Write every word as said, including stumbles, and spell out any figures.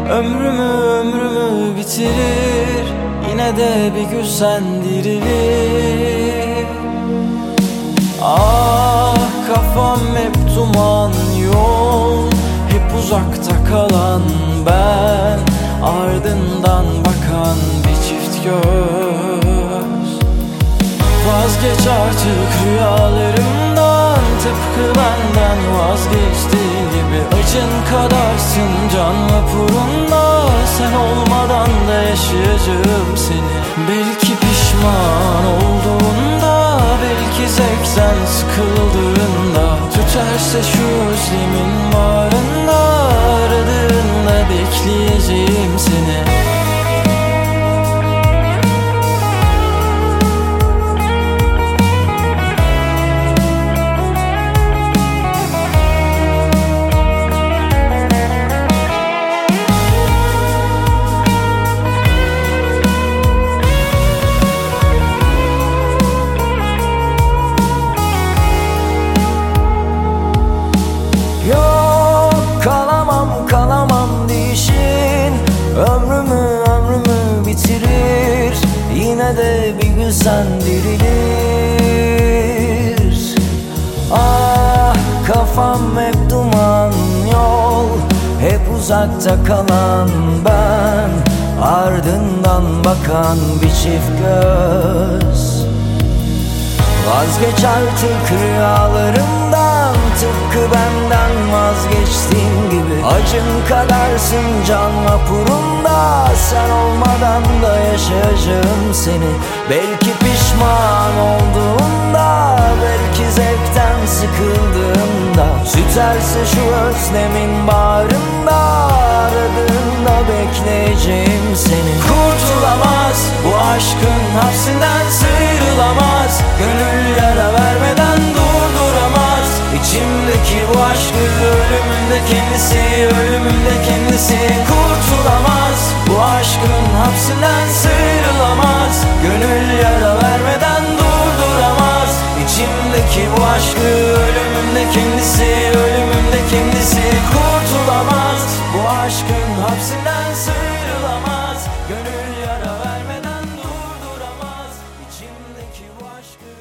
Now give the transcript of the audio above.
Ömrümü ömrümü bitirir, yine de bir gün sen dirilir. Ah kafam hep duman, yol hep uzakta kalan ben, ardından bakan bir çift göz. Vazgeç artık rüyalarımdan, tıpkı benden vazgeçtiğin gibi. Acın kadarsın can vapurunda, sen olmadan da yaşayacağım seni. Belki pişman olduğunda, belki zevkten sıkıldığında, tüterse şu özlemin bağrında, aradığında bekleyeceğim seni. Ömrümü ömrümü bitirir, yine de bir gün sen dirilir. Ah kafam hep duman, yol hep uzakta kalan ben, ardından bakan bir çift göz. Vazgeç artık rüyalarımdan, tıpkı benden vazgeçtiğin gibi. Acın kadarsın can vapurunda, sen olmadan da yaşayacağım seni. Belki pişman olduğunda, belki zevkten sıkıldığında, tüterse şu özlemin bağrında, aradığında bekleyeceğim seni. Kurtulamaz bu aşkın hapsinden, sıyrılamaz gönül yara vermeden durduramaz. İçimdeki bu aşkı ölümünde kendisi, ölümünde kendisi. Kurtulamaz bu aşkın hapsinden, sıyrılamaz gönül yara vermeden durduramaz. İçimdeki bu aşkı ölümünde kendisi, ölümünde kendisi. Kurtulamaz bu aşkın hapsinden, sıyrılamaz gönül yara vermeden durduramaz. İçimdeki bu aşkı